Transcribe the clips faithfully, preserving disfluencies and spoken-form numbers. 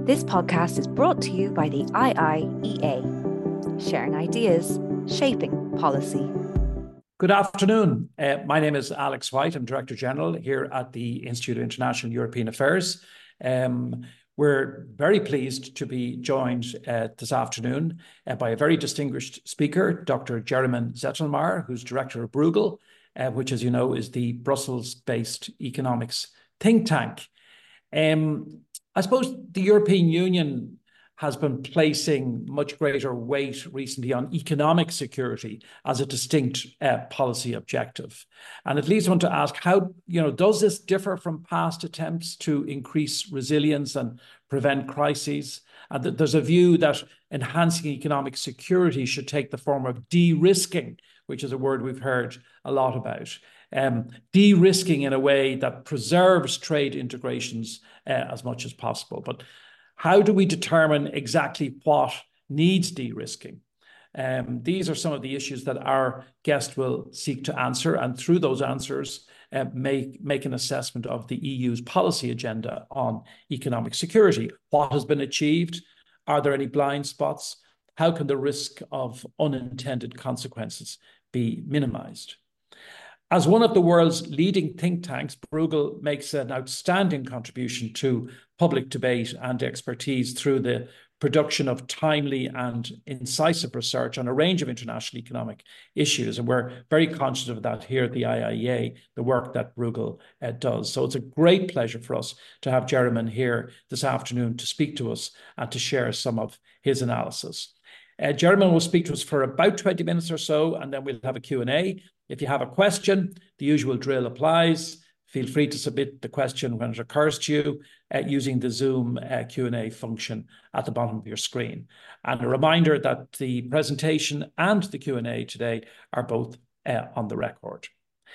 This podcast is brought to you by the I I E A, sharing ideas, shaping policy. Good afternoon. Uh, my name is Alex White. I'm Director General here at the Institute of International European Affairs. Um, we're very pleased to be joined uh, this afternoon uh, by a very distinguished speaker, Doctor German Zettelmeier, who's Director of Bruegel, uh, which, as you know, is the Brussels-based economics think tank. Um, I suppose the European Union has been placing much greater weight recently on economic security as a distinct uh, policy objective. And it leads one to ask how, you know, does this differ from past attempts to increase resilience and prevent crises? And that there's a view that enhancing economic security should take the form of de-risking, which is a word we've heard a lot about. Um, de-risking in a way that preserves trade integrations uh, as much as possible. But how do we determine exactly what needs de-risking? Um, these are some of the issues that our guest will seek to answer, and through those answers, uh, make, make an assessment of the E U's policy agenda on economic security. What has been achieved? Are there any blind spots? How can the risk of unintended consequences be minimized? As one of the world's leading think tanks, Bruegel makes an outstanding contribution to public debate and expertise through the production of timely and incisive research on a range of international economic issues. And we're very conscious of that here at the I I E A, the work that Bruegel uh, does. So it's a great pleasure for us to have German here this afternoon to speak to us and to share some of his analysis. Uh, German will speak to us for about twenty minutes or so, and then we'll have a Q and A. If you have a question, the usual drill applies. Feel free to submit the question when it occurs to you uh, using the Zoom uh, Q and A function at the bottom of your screen. And a reminder that the presentation and the Q and A today are both uh, on the record.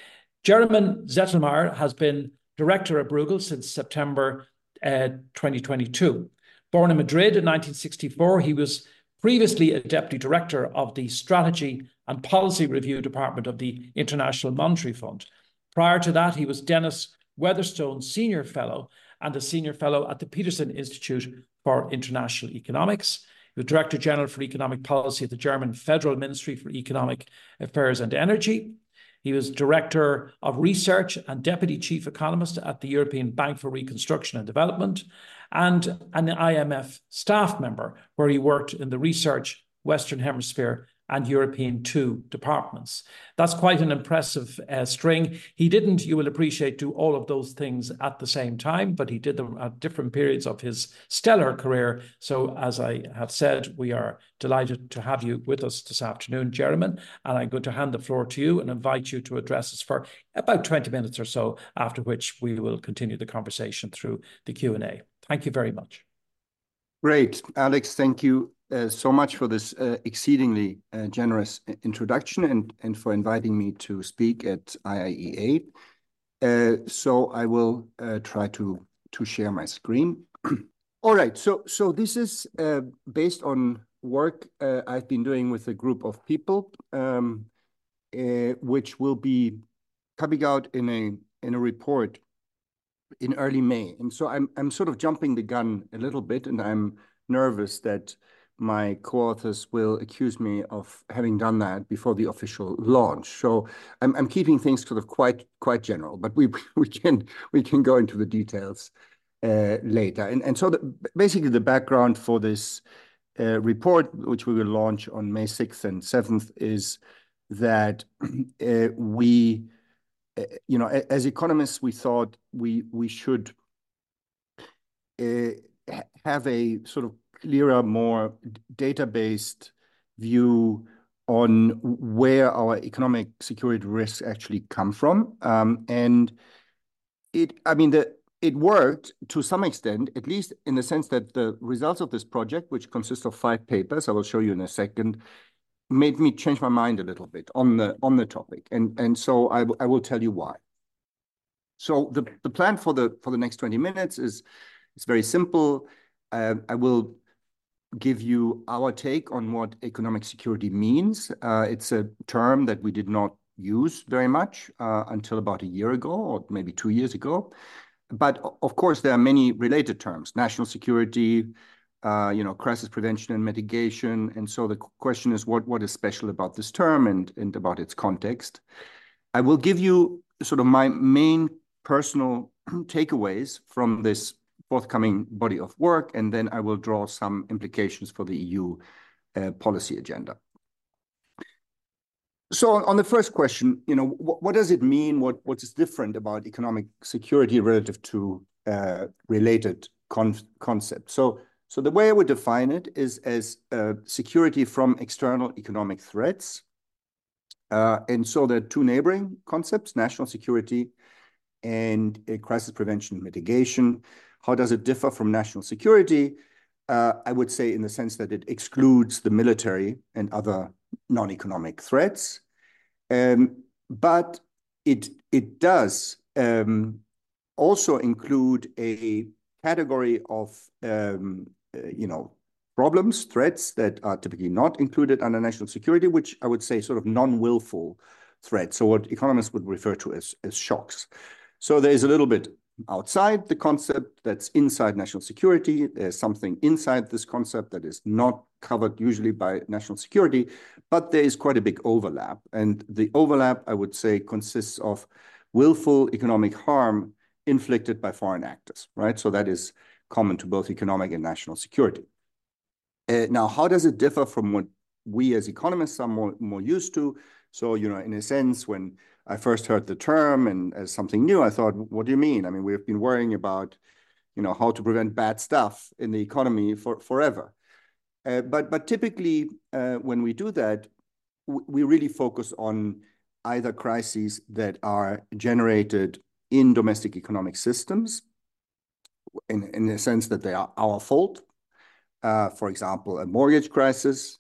German Zettelmeier has been director at Bruegel since September uh, twenty twenty-two. Born in Madrid in nineteen sixty-four, he was previously a deputy director of the Strategy and Policy Review Department of the International Monetary Fund. Prior to that, he was Dennis Weatherstone Senior Fellow and a Senior Fellow at the Peterson Institute for International Economics. He was Director General for Economic Policy at the German Federal Ministry for Economic Affairs and Energy. He was Director of Research and Deputy Chief Economist at the European Bank for Reconstruction and Development, and an I M F staff member where he worked in the Research, Western Hemisphere and European two departments. That's quite an impressive uh, string. He didn't, you will appreciate, do all of those things at the same time, but he did them at different periods of his stellar career. So as I have said, we are delighted to have you with us this afternoon, German, and I'm going to hand the floor to you and invite you to address us for about twenty minutes or so, after which we will continue the conversation through the Q and A. Thank you very much. Great, Alex, thank you uh, so much for this uh, exceedingly uh, generous introduction and, and for inviting me to speak at I I E A. Uh, so I will uh, try to, to share my screen. All right, so, so this is uh, based on work uh, I've been doing with a group of people, um, uh, which will be coming out in a, in a report in early May. And so I'm, I'm sort of jumping the gun a little bit, and I'm nervous that my co-authors will accuse me of having done that before the official launch. So I'm, I'm keeping things sort of quite, quite general, but we, we, can, we can go into the details uh, later. And, and so the, basically the background for this uh, report, which we will launch on May sixth and seventh, is that uh, we Uh, you know, as economists, we thought we we should uh, have a sort of clearer, more data-based view on where our economic security risks actually come from. Um, and it, I mean, the, it worked to some extent, at least in the sense that the results of this project, which consists of five papers, I will show you in a second, made me change my mind a little bit on the on the topic, and and so I, I will tell you why. So the the plan for the for the next twenty minutes is it's very simple. Uh, I will give you our take on what economic security means. Uh, it's a term that we did not use very much uh, until about a year ago, or maybe two years ago. but of course, there are many related terms: national security, uh, you know, crisis prevention and mitigation. And so the question is, what, what is special about this term and, and about its context? I will give you sort of my main personal takeaways from this forthcoming body of work, and then I will draw some implications for the E U uh, policy agenda. So on the first question, you know, what, what does it mean? What, what is different about economic security relative to uh, related con concepts? So, so the way I would define it is as uh, security from external economic threats. Uh, and so there are two neighboring concepts: national security and uh, crisis prevention and mitigation. How does it differ from national security? Uh, I would say in the sense that it excludes the military and other non-economic threats. Um, but it, it does um, also include a category of, um, uh, you know, problems, threats that are typically not included under national security, which I would say sort of non-willful threats, so what economists would refer to as, as shocks. So there's a little bit outside the concept that's inside national security. There's something inside this concept that is not covered usually by national security, but there is quite a big overlap. And the overlap, I would say, consists of willful economic harm inflicted by foreign actors, right? So that is common to both economic and national security. Uh, now, how does it differ from what we as economists are more, more used to? So, you know, in a sense, when I first heard the term and as something new, I thought, what do you mean? I mean, we've been worrying about, you know, how to prevent bad stuff in the economy for forever. Uh, but, but typically, uh, when we do that, we really focus on either crises that are generated in domestic economic systems, in, in the sense that they are our fault. Uh, for example, a mortgage crisis,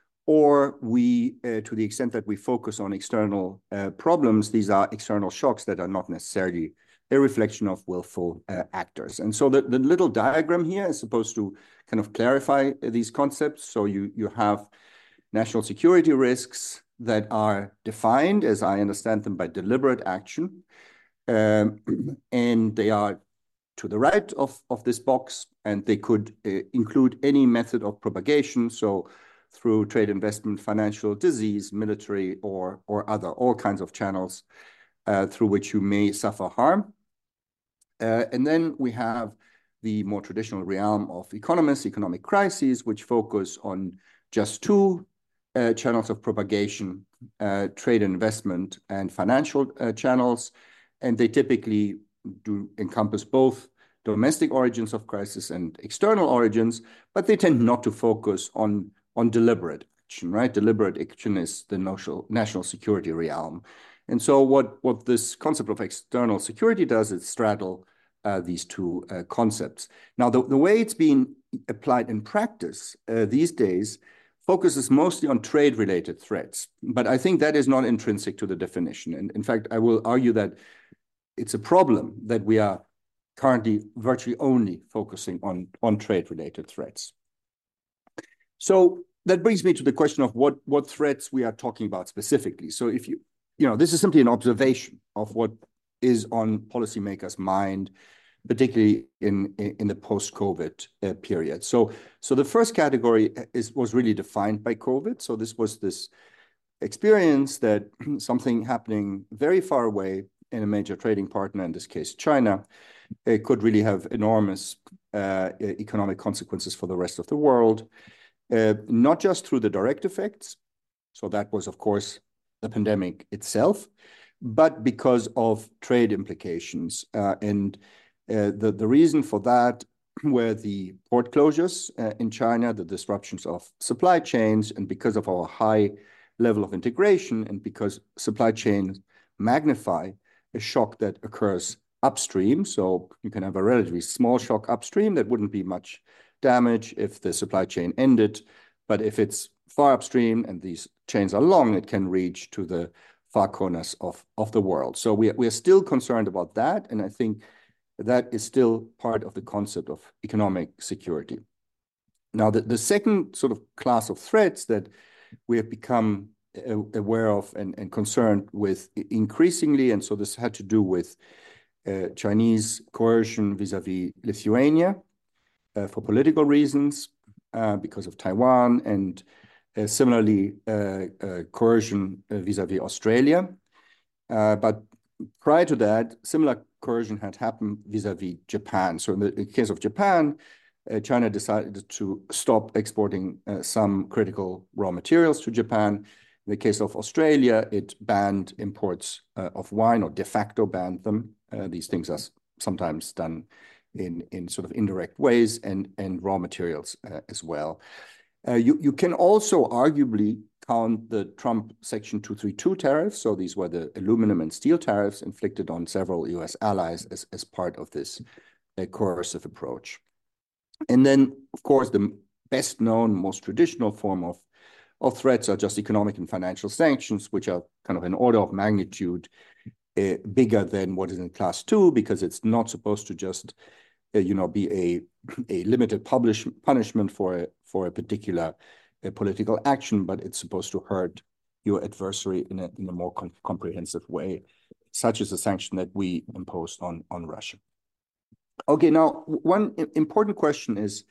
or we, uh, to the extent that we focus on external uh, problems, these are external shocks that are not necessarily a reflection of willful uh, actors. And so the, the little diagram here is supposed to kind of clarify these concepts. So you, you have national security risks that are defined, as I understand them, by deliberate action. Um, and they are to the right of, of this box, and they could uh, include any method of propagation, so through trade, investment, financial, disease, military, or, or other, all kinds of channels uh, through which you may suffer harm. Uh, and then we have the more traditional realm of economists, economic crises, which focus on just two uh, channels of propagation, uh, trade, investment, and financial uh, channels. And they typically do encompass both domestic origins of crisis and external origins, but they tend not to focus on, on deliberate action, right? Deliberate action is the national, national security realm. And so what, what this concept of external security does is straddle uh, these two uh, concepts. Now, the, the way it's being applied in practice uh, these days focuses mostly on trade-related threats, but I think that is not intrinsic to the definition. And in fact, I will argue that it's a problem that we are currently virtually only focusing on, on trade-related threats. So that brings me to the question of what, what threats we are talking about specifically. So if you, you know, this is simply an observation of what is on policymakers' mind, particularly in, in, in the post-COVID uh, period. So, so the first category is, was really defined by COVID. So this was this experience that something happening very far away in a major trading partner, in this case, China, it could really have enormous uh, economic consequences for the rest of the world, uh, not just through the direct effects. So that was, of course, the pandemic itself, but because of trade implications. Uh, and uh, the, the reason for that were the port closures uh, in China, the disruptions of supply chains, and because of our high level of integration, and because supply chains magnify a shock that occurs upstream. So you can have a relatively small shock upstream that wouldn't be much damage if the supply chain ended. But if it's far upstream and these chains are long, it can reach to the far corners of, of the world. So we, we are still concerned about that. And I think that is still part of the concept of economic security. Now, the, the second sort of class of threats that we have become aware of and, and concerned with increasingly, and so this had to do with uh, Chinese coercion vis-a-vis Lithuania uh, for political reasons, uh, because of Taiwan, and uh, similarly uh, uh, coercion uh, vis-a-vis Australia. Uh, but prior to that, similar coercion had happened vis-a-vis Japan. So in the, in the case of Japan, uh, China decided to stop exporting uh, some critical raw materials to Japan. In the case of Australia, it banned imports uh, of wine, or de facto banned them. Uh, these things are sometimes done in, in sort of indirect ways, and, and raw materials uh, as well. Uh, you, you can also arguably count the Trump Section two thirty-two tariffs. So these were the aluminum and steel tariffs inflicted on several U S allies as, as part of this uh, coercive approach. And then, of course, the best known, most traditional form of, of threats are just economic and financial sanctions, which are kind of an order of magnitude uh, bigger than what is in class two, because it's not supposed to just uh, you know, be a, a limited publish, punishment for a, for a particular uh, political action, but it's supposed to hurt your adversary in a, in a more com comprehensive way, such as a sanction that we imposed on, on Russia. Okay, now, one important question is,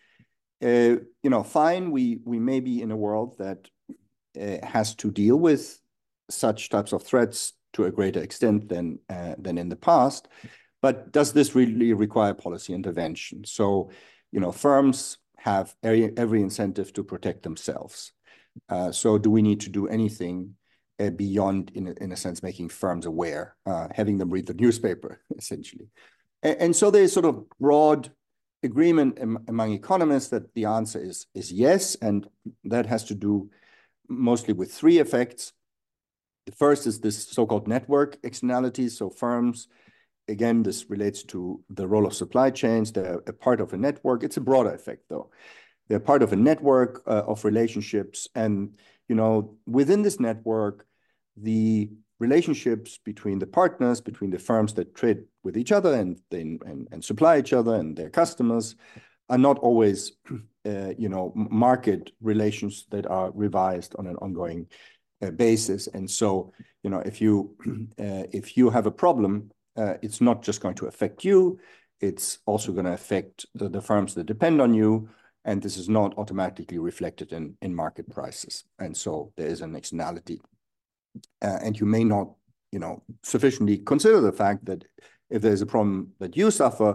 uh, you know, fine, we, we may be in a world that uh, has to deal with such types of threats to a greater extent than, uh, than in the past. But does this really require policy intervention? So, you know, firms have every, every incentive to protect themselves. Uh, so do we need to do anything uh, beyond, in a, in a sense, making firms aware, uh, having them read the newspaper, essentially? And, and so there's sort of broad agreement am, among economists that the answer is, is yes, and that has to do mostly with three effects. The first is this so-called network externalities, so firms. Again, this relates to the role of supply chains. They're a part of a network. It's a broader effect, though. They're part of a network uh, of relationships. And, you know, within this network, the relationships between the partners, between the firms that trade with each other and, and, and supply each other and their customers, are not always, uh, you know, market relations that are revised on an ongoing uh, basis. And so, you know, if you, uh, if you have a problem, Uh, it's not just going to affect you, it's also going to affect the, the firms that depend on you, and this is not automatically reflected in, in market prices. And so there is an externality. Uh, and you may not, you know, sufficiently consider the fact that if there's a problem that you suffer,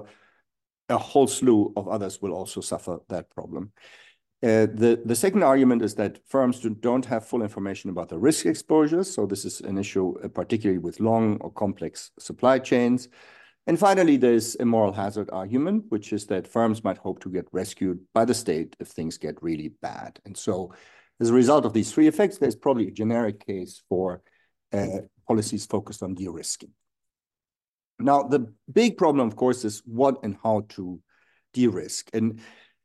a whole slew of others will also suffer that problem. Uh, the, the second argument is that firms do, don't have full information about the risk exposures. So this is an issue, uh, particularly with long or complex supply chains. And finally, there's a moral hazard argument, which is that firms might hope to get rescued by the state if things get really bad. And so as a result of these three effects, there's probably a generic case for uh, policies focused on de-risking. Now, the big problem, of course, is what and how to de-risk. And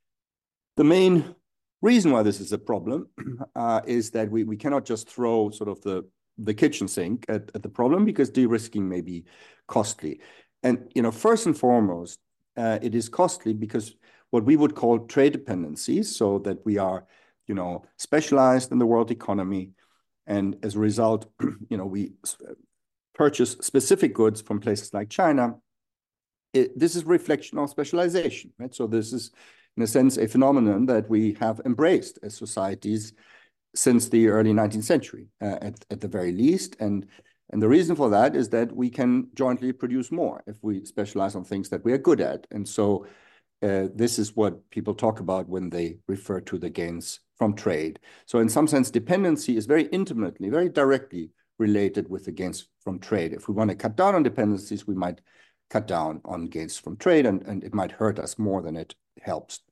the main reason why this is a problem uh, is that we, we cannot just throw sort of the, the kitchen sink at, at the problem, because de-risking may be costly. And, you know, first and foremost, uh, it is costly because what we would call trade dependencies, so that we are, you know, specialized in the world economy. And as a result, you know, we purchase specific goods from places like China. It, this is a reflection of specialization, right? So this is, in a sense, a phenomenon that we have embraced as societies since the early nineteenth century, uh, at, at the very least. And, and the reason for that is that we can jointly produce more if we specialize on things that we are good at. And so uh, this is what people talk about when they refer to the gains from trade. So in some sense, dependency is very intimately, very directly related with the gains from trade. If we want to cut down on dependencies, we might cut down on gains from trade, and, and it might hurt us more than it helps.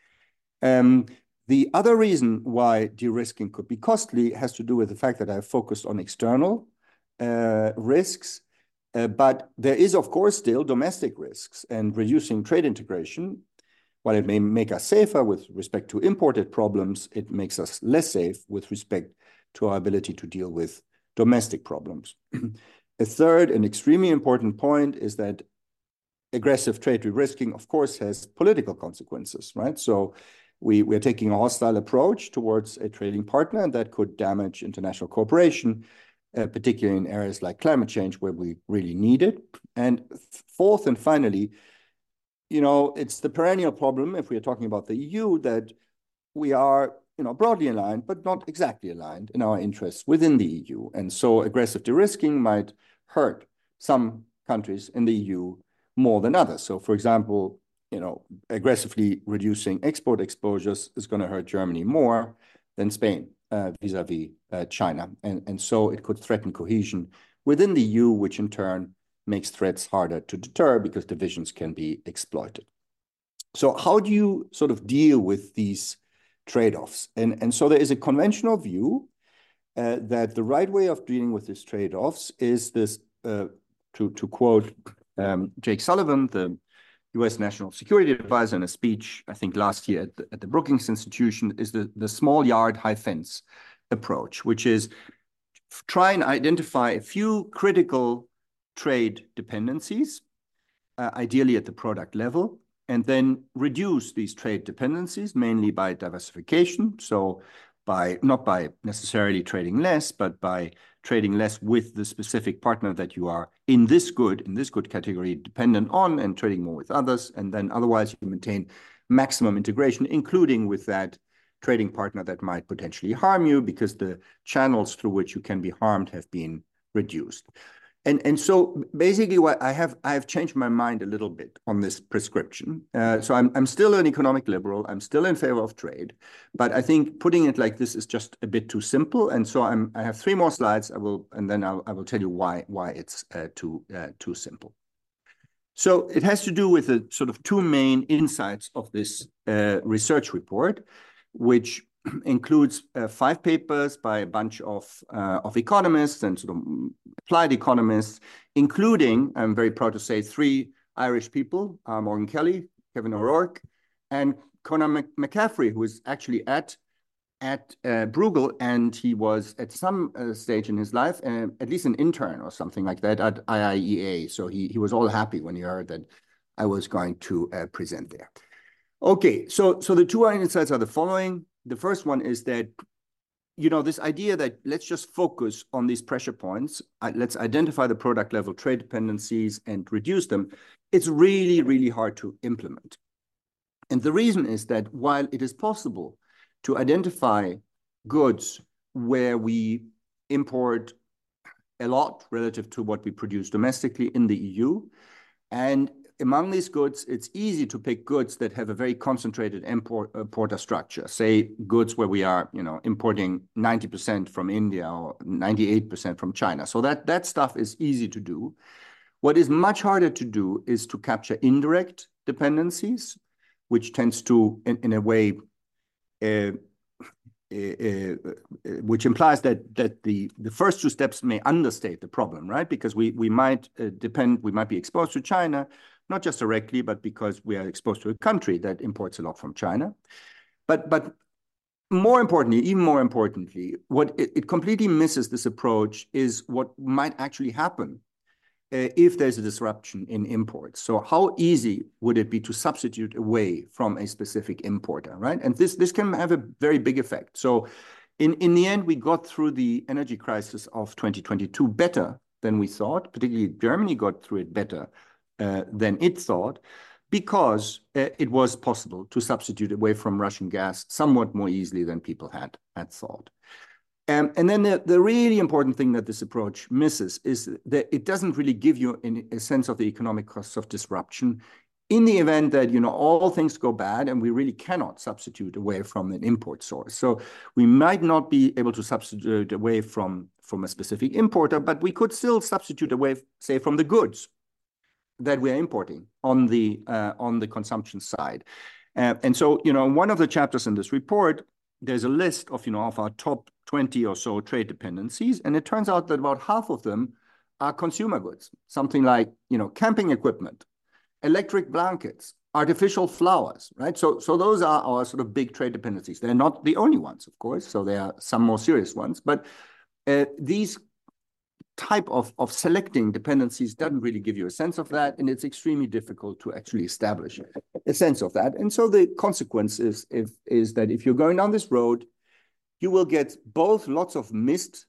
Um, the other reason why de-risking could be costly has to do with the fact that I have focused on external uh, risks, uh, but there is, of course, still domestic risks, and reducing trade integration, while it may make us safer with respect to imported problems, it makes us less safe with respect to our ability to deal with domestic problems. A third and extremely important point is that aggressive trade de-risking, of course, has political consequences, right? So we, we're taking a hostile approach towards a trading partner, and that could damage international cooperation. uh, particularly in areas like climate change where we really need it. And fourth and finally, you know, it's the perennial problem, if we are talking about the E U, that we are, you know, broadly aligned, but not exactly aligned in our interests within the E U. And so aggressive de-risking might hurt some countries in the E U more than others. So for example, you know, aggressively reducing export exposures is going to hurt Germany more than Spain uh, vis-a-vis uh, China. And, and so it could threaten cohesion within the E U, which in turn makes threats harder to deter because divisions can be exploited. So how do you sort of deal with these trade-offs? And, and so there is a conventional view uh, that the right way of dealing with these trade-offs is this, uh, to, to quote um, Jake Sullivan, the U S National Security Advisor, in a speech, I think last year at the, at the Brookings Institution, is the, the small yard, high fence approach, which is try and identify a few critical trade dependencies, uh, ideally at the product level, and then reduce these trade dependencies, mainly by diversification. So by not by necessarily trading less, but by trading less with the specific partner that you are in this good, in this good category dependent on, and trading more with others. And then otherwise you maintain maximum integration, including with that trading partner that might potentially harm you because the channels through which you can be harmed have been reduced. And, and so basically what I have, I have changed my mind a little bit on this prescription. Uh, so I'm, I'm still an economic liberal. I'm still in favor of trade, but I think putting it like this is just a bit too simple. And so I'm, I have three more slides. I will, and then I'll, I will tell you why, why it's uh, too, uh, too simple. So it has to do with the sort of two main insights of this uh, research report, which includes uh, five papers by a bunch of, uh, of economists and sort of applied economists, including, I'm very proud to say, three Irish people, uh, Morgan Kelly, Kevin O'Rourke, and Conor McCaffrey, who is actually at, at uh, Bruegel, and he was at some uh, stage in his life, uh, at least an intern or something like that at I I E A. So he, he was all happy when he heard that I was going to uh, present there. Okay, so, so the two insights are the following. The first one is that, you know, this idea that let's just focus on these pressure points, uh, let's identify the product level trade dependencies and reduce them, it's really, really hard to implement. And the reason is that while it is possible to identify goods where we import a lot relative to what we produce domestically in the E U, and among these goods, it's easy to pick goods that have a very concentrated import, importer structure, say goods where we are, you know, importing ninety percent from India or ninety-eight percent from China. So that, that stuff is easy to do. What is much harder to do is to capture indirect dependencies, which tends to, in, in a way, uh, Uh, uh, which implies that that the the first two steps may understate the problem, right? Because we we might uh, depend, we might be exposed to China, not just directly, but because we are exposed to a country that imports a lot from China. But but more importantly, even more importantly, what it, it completely misses this approach is what might actually happen Uh, if there's a disruption in imports. So how easy would it be to substitute away from a specific importer, right? And this, this can have a very big effect. So in, in the end, we got through the energy crisis of twenty twenty-two better than we thought. Particularly Germany got through it better uh, than it thought, because uh, it was possible to substitute away from Russian gas somewhat more easily than people had, had thought. Um, and then the, the really important thing that this approach misses is that it doesn't really give you in, a sense of the economic costs of disruption in the event that, you know, all things go bad and we really cannot substitute away from an import source. So we might not be able to substitute away from, from a specific importer, but we could still substitute away, say, from the goods that we're importing on the, uh, on the consumption side. Uh, and so, you know, one of the chapters in this report, there's a list of, you know, of our top twenty or so trade dependencies. And it turns out that about half of them are consumer goods, something like, you know, camping equipment, electric blankets, artificial flowers, right? So, so those are our sort of big trade dependencies. They're not the only ones, of course. So there are some more serious ones, but uh, these type of, of selecting dependencies doesn't really give you a sense of that. And it's extremely difficult to actually establish a sense of that. And so the consequence is, if, is that if you're going down this road, you will get both lots of missed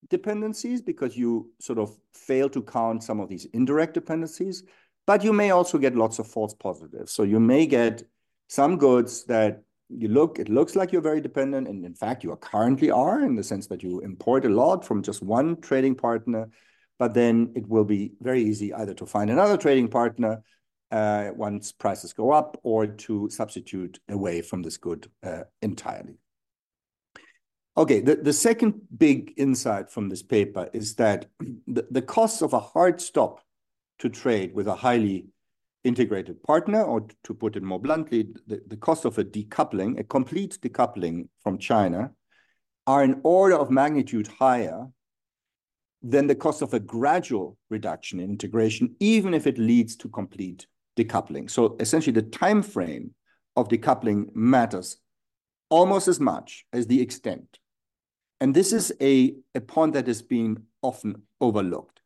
dependencies because you sort of fail to count some of these indirect dependencies, but you may also get lots of false positives. So you may get some goods that you look, it looks like you're very dependent, and in fact, you are currently are, in the sense that you import a lot from just one trading partner, but then it will be very easy either to find another trading partner uh, once prices go up, or to substitute away from this good uh, entirely. Okay, the, the second big insight from this paper is that the, the costs of a hard stop to trade with a highly integrated partner, or to put it more bluntly, the, the cost of a decoupling, a complete decoupling from China, are an order of magnitude higher than the cost of a gradual reduction in integration, even if it leads to complete decoupling. So essentially, the time frame of decoupling matters almost as much as the extent. And this is a, a point that is being often overlooked.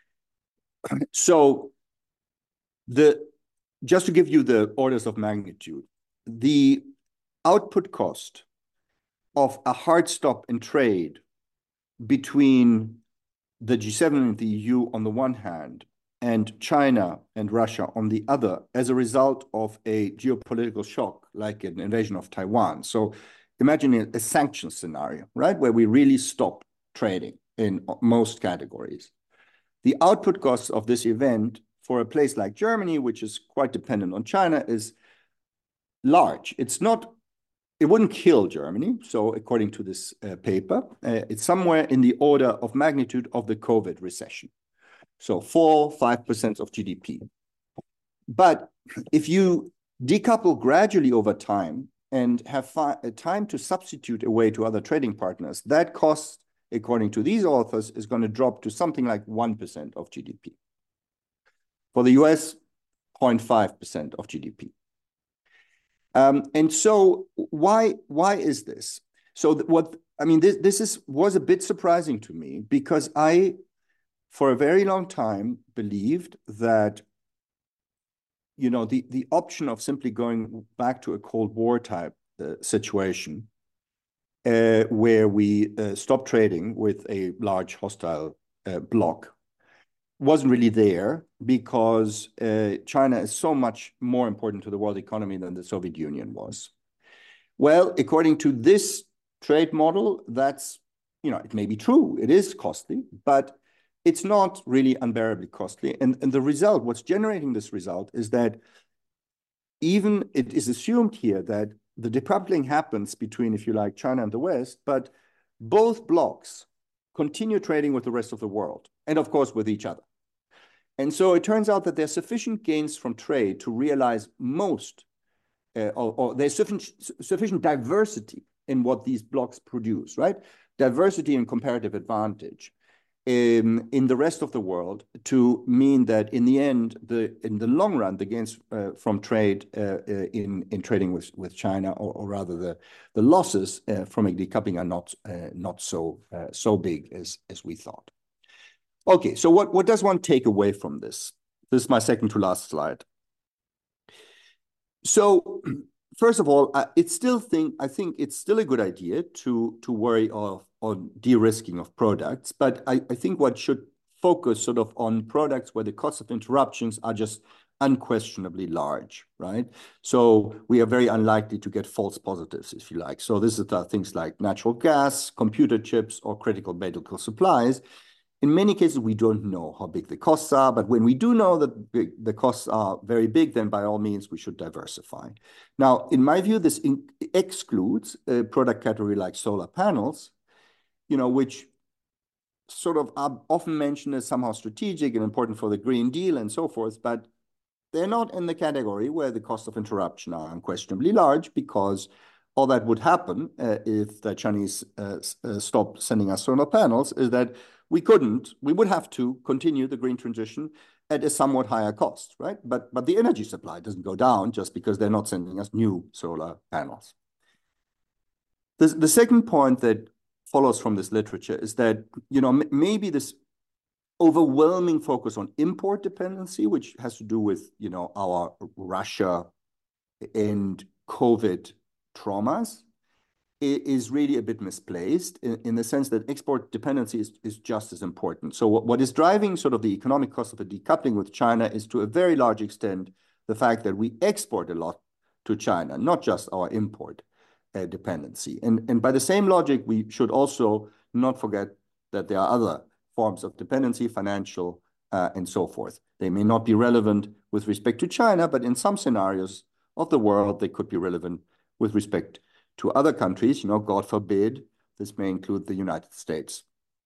So the just to give you the orders of magnitude, the output cost of a hard stop in trade between the G seven and the E U on the one hand, and China and Russia on the other, as a result of a geopolitical shock like an invasion of Taiwan. So imagine a, a sanction scenario, right, where we really stop trading in most categories. The output costs of this event for a place like Germany, which is quite dependent on China, is large. It's not, it wouldn't kill Germany. So according to this uh, paper, uh, it's somewhere in the order of magnitude of the COVID recession. So four, five percent of G D P. But if you decouple gradually over time and have time to substitute away to other trading partners, that cost, according to these authors, is going to drop to something like one percent of G D P. For the U S, zero point five percent of G D P. Um, and so why, why is this? So what, I mean, this, this is, was a bit surprising to me, because I, for a very long time, believed that, you know, the, the option of simply going back to a Cold War type uh, situation, uh, where we uh, stop trading with a large hostile uh, bloc, wasn't really there, because uh, China is so much more important to the world economy than the Soviet Union was. Well, according to this trade model, that's, you know, it may be true, it is costly, but it's not really unbearably costly. And, and the result, what's generating this result, is that even it is assumed here that the decoupling happens between, if you like, China and the West, but both blocs continue trading with the rest of the world, and of course with each other. And so it turns out that there's sufficient gains from trade to realize most, uh, or, or there's sufficient, sufficient diversity in what these blocks produce, right? Diversity and comparative advantage in, in the rest of the world, to mean that in the end, the in the long run, the gains uh, from trade uh, uh, in, in trading with, with China, or, or rather the, the losses uh, from a decoupling, are not, uh, not so, uh, so big as, as we thought. Okay, so what, what does one take away from this? This is my second to last slide. So, first of all, I, it's still think, I think it's still a good idea to, to worry of, on de-risking of products, but I, I think one should focus sort of on products where the costs of interruptions are just unquestionably large, right? So we are very unlikely to get false positives, if you like. So this is the things like natural gas, computer chips, or critical medical supplies. In many cases, we don't know how big the costs are, but when we do know that the costs are very big, then by all means, we should diversify. Now, in my view, this in excludes a product category like solar panels, you know, which sort of are often mentioned as somehow strategic and important for the Green Deal and so forth, but they're not in the category where the costs of interruption are unquestionably large, because all that would happen uh, if the Chinese uh, uh, stop sending us solar panels is that we couldn't, we would have to continue the green transition at a somewhat higher cost, right? But, but the energy supply doesn't go down just because they're not sending us new solar panels. The, the second point that follows from this literature is that, you know, m maybe this overwhelming focus on import dependency, which has to do with, you know, our Russia and COVID traumas, is really a bit misplaced in, in the sense that export dependency is, is just as important. So what, what is driving sort of the economic cost of the decoupling with China is to a very large extent the fact that we export a lot to China, not just our import uh, dependency. And, and by the same logic, we should also not forget that there are other forms of dependency, financial uh, and so forth. They may not be relevant with respect to China, but in some scenarios of the world, they could be relevant with respect to other countries, you know, God forbid, this may include the United States.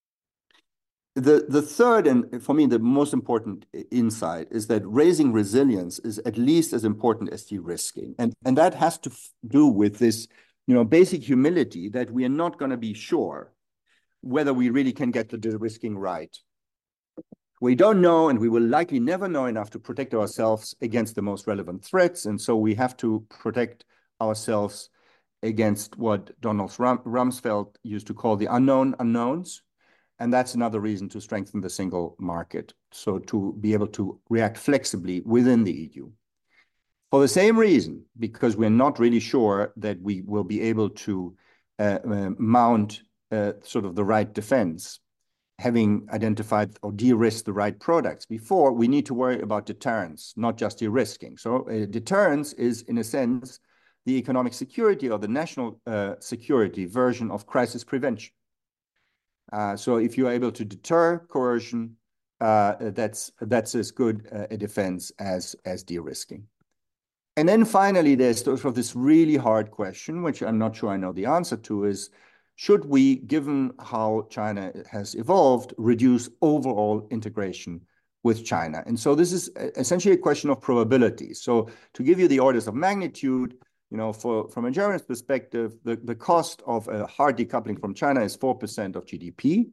The, the third, and for me, the most important insight is that raising resilience is at least as important as de-risking. And, and that has to do with this, you know, basic humility that we are not going to be sure whether we really can get the de-risking right. We don't know, and we will likely never know enough to protect ourselves against the most relevant threats. And so we have to protect ourselves against what Donald Rumsfeld used to call the unknown unknowns. And that's another reason to strengthen the single market, so to be able to react flexibly within the E U. For the same reason, because we're not really sure that we will be able to uh, uh, mount uh, sort of the right defense, having identified or de-risked the right products before, we need to worry about deterrence, not just de-risking. So uh, deterrence is, in a sense, the economic security or the national uh, security version of crisis prevention. Uh, so if you're able to deter coercion, uh, that's that's as good uh, a defense as, as de-risking. And then finally, there's sort of this really hard question, which I'm not sure I know the answer to, is should we, given how China has evolved, reduce overall integration with China? And so this is essentially a question of probability. So to give you the orders of magnitude, you know, for, from a German perspective, the, the cost of a hard decoupling from China is four percent of G D P.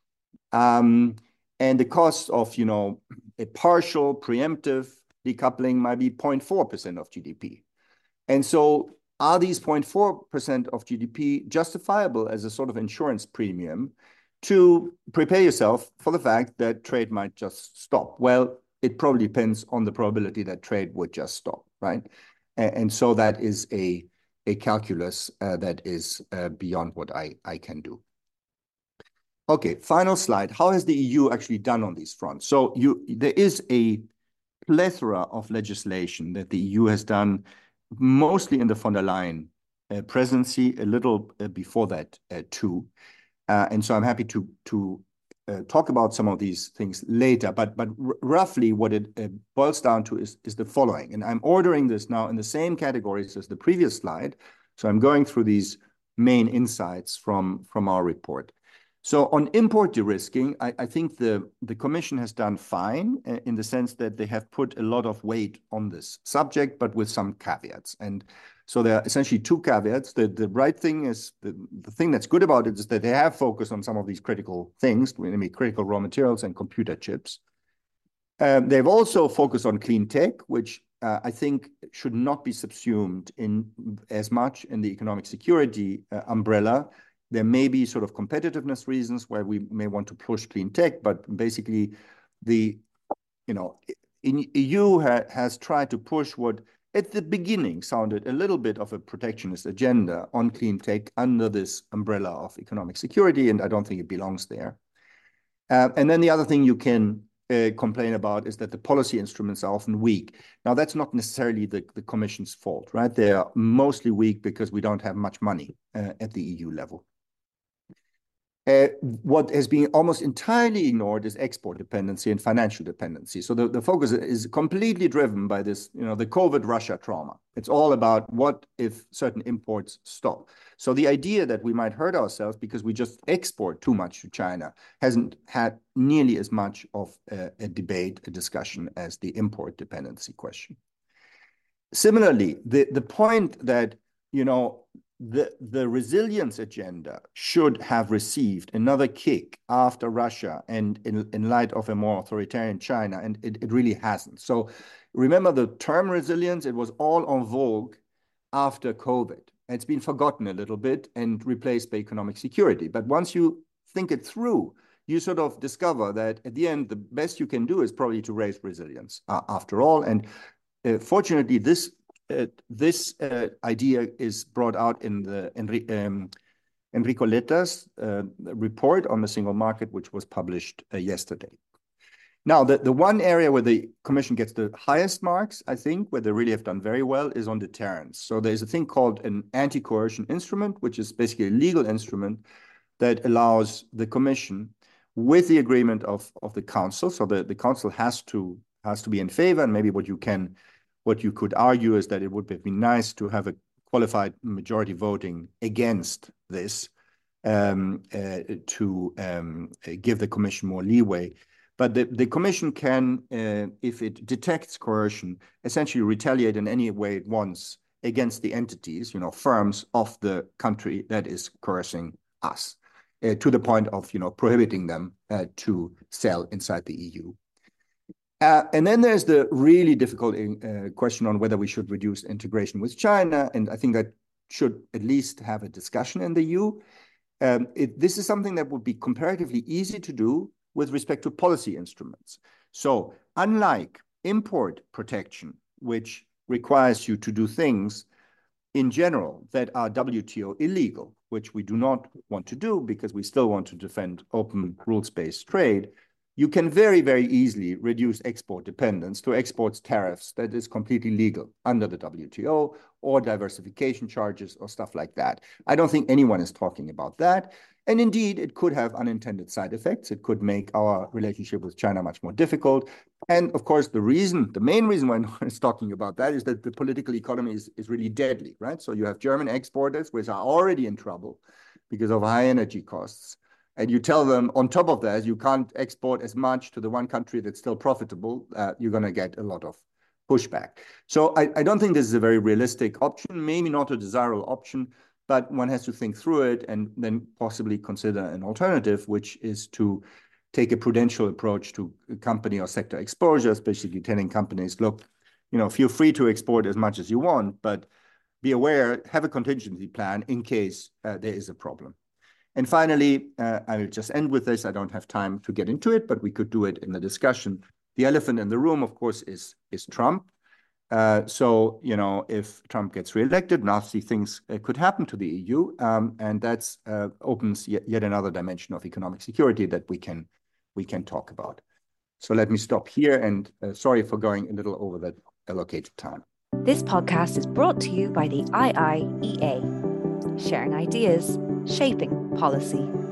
Um, and the cost of, you know, a partial preemptive decoupling might be zero point four percent of G D P. And so are these zero point four percent of G D P justifiable as a sort of insurance premium to prepare yourself for the fact that trade might just stop? Well, it probably depends on the probability that trade would just stop, right? And so that is a, a calculus uh, that is uh, beyond what I, I can do. Okay, final slide. How has the E U actually done on these fronts? So you, there is a plethora of legislation that the E U has done, mostly in the von der Leyen uh, presidency, a little uh, before that uh, too. Uh, and so I'm happy to, to Uh, talk about some of these things later, but but roughly what it uh, boils down to is, is the following. And I'm ordering this now in the same categories as the previous slide. So I'm going through these main insights from, from our report. So on import de-risking, I, I think the, the Commission has done fine uh, in the sense that they have put a lot of weight on this subject, but with some caveats. And so there are essentially two caveats. The, the right thing is, the, the thing that's good about it is that they have focused on some of these critical things, namely critical raw materials and computer chips. Um, they've also focused on clean tech, which uh, I think should not be subsumed in as much in the economic security uh, umbrella. There may be sort of competitiveness reasons where we may want to push clean tech, but basically the, you know, E U ha has tried to push what at the beginning sounded a little bit of a protectionist agenda on clean tech under this umbrella of economic security, and I don't think it belongs there. Uh, and then the other thing you can uh, complain about is that the policy instruments are often weak. Now, that's not necessarily the, the Commission's fault, right? They are mostly weak because we don't have much money uh, at the E U level. Uh, what has been almost entirely ignored is export dependency and financial dependency. So the, the focus is completely driven by this, you know, the COVID Russia trauma. It's all about what if certain imports stop. So the idea that we might hurt ourselves because we just export too much to China hasn't had nearly as much of a, a debate, a discussion as the import dependency question. Similarly, the, the point that, you know, The, the resilience agenda should have received another kick after Russia and in, in light of a more authoritarian China, and it, it really hasn't. So remember the term resilience, it was all en vogue after COVID. It's been forgotten a little bit and replaced by economic security. But once you think it through, you sort of discover that at the end, the best you can do is probably to raise resilience uh, after all. And uh, fortunately, this uh, this uh, idea is brought out in the Enri um, Enrico Letta's uh, report on the single market, which was published uh, yesterday. Now, the, the one area where the Commission gets the highest marks, I think, where they really have done very well, is on deterrence. So there's a thing called an anti-coercion instrument, which is basically a legal instrument that allows the Commission, with the agreement of, of the Council, so the, the Council has to has to be in favor, and maybe what you can, what you could argue is that it would be nice to have a qualified majority voting against this um, uh, to um, give the Commission more leeway. But the, the Commission can, uh, if it detects coercion, essentially retaliate in any way it wants against the entities, you know, firms of the country that is coercing us, uh, to the point of, you know, prohibiting them uh, to sell inside the E U. Uh, and then there's the really difficult uh, question on whether we should reduce integration with China, and I think that should at least have a discussion in the E U. Um, it, this is something that would be comparatively easy to do with respect to policy instruments. So unlike import protection, which requires you to do things in general that are W T O illegal, which we do not want to do because we still want to defend open rules-based trade, you can very, very easily reduce export dependence to exports tariffs that is completely legal under the W T O, or diversification charges or stuff like that. I don't think anyone is talking about that. And indeed, it could have unintended side effects. It could make our relationship with China much more difficult. And of course, the reason, the main reason why no one is talking about that is that the political economy is, is really deadly, right? So you have German exporters, which are already in trouble because of high energy costs. And you tell them, on top of that, you can't export as much to the one country that's still profitable, uh, you're going to get a lot of pushback. So I, I don't think this is a very realistic option, maybe not a desirable option, but one has to think through it and then possibly consider an alternative, which is to take a prudential approach to company or sector exposures, basically telling companies, look, you know, feel free to export as much as you want, but be aware, have a contingency plan in case uh, there is a problem. And finally, uh, I will just end with this. I don't have time to get into it, but we could do it in the discussion. The elephant in the room, of course, is, is Trump. Uh, so, you know, if Trump gets reelected, nasty things uh, could happen to the E U. Um, and that uh, opens yet, yet another dimension of economic security that we can, we can talk about. So let me stop here, and uh, sorry for going a little over that allocated time. This podcast is brought to you by the I I E A, sharing ideas, shaping policy.